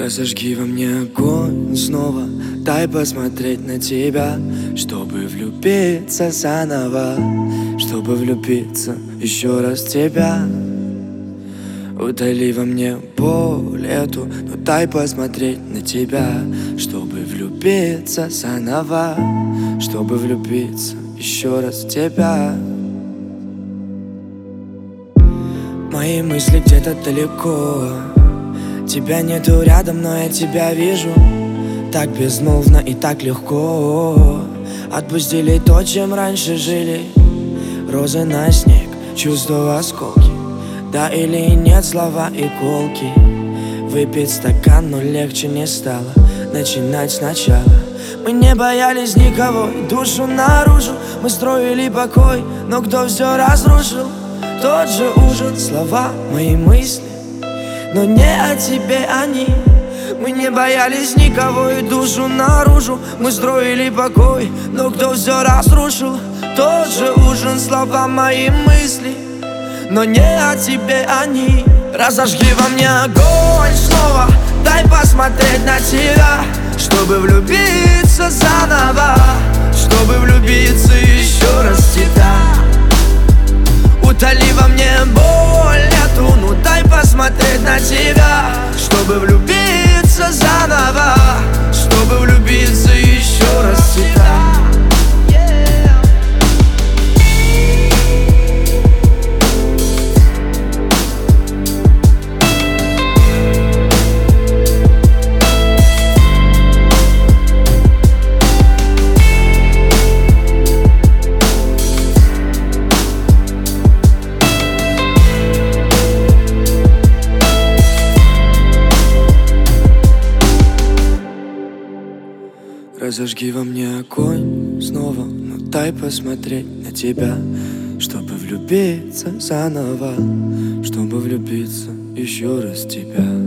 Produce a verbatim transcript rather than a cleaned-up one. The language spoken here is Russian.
Разожги во мне огонь снова, дай посмотреть на тебя, чтобы влюбиться заново, чтобы влюбиться еще раз в тебя. Утоли во мне боль эту, но дай посмотреть на тебя, чтобы влюбиться заново, чтобы влюбиться еще раз в тебя. Мои мысли где-то далеко, тебя нету рядом, но я тебя вижу. Так безмолвно и так легко отпустили то, чем раньше жили. Розы на снег, чувства в осколки, да или нет, слова и колки. Выпить стакан, но легче не стало начинать сначала. Мы не боялись никого, и душу наружу мы строили покой, но кто все разрушил? Тот же ужин, слова, мои мысли, но не о тебе они. Мы не боялись никого, и душу наружу мы строили покой, но кто все разрушил? Тот же ужин, слова, мои мысли, но не о тебе они. Разожги во мне огонь снова, дай посмотреть на тебя, чтобы влюбиться заново, чтобы влюбиться еще раз в тебя. Утоли во мне боль эту, ну дай посмотреть на тебя, чтобы влюбиться заново, чтобы влюбиться еще раз в тебя. Разожги во мне огонь снова, но дай посмотреть на тебя, чтобы влюбиться заново, чтобы влюбиться еще раз в тебя.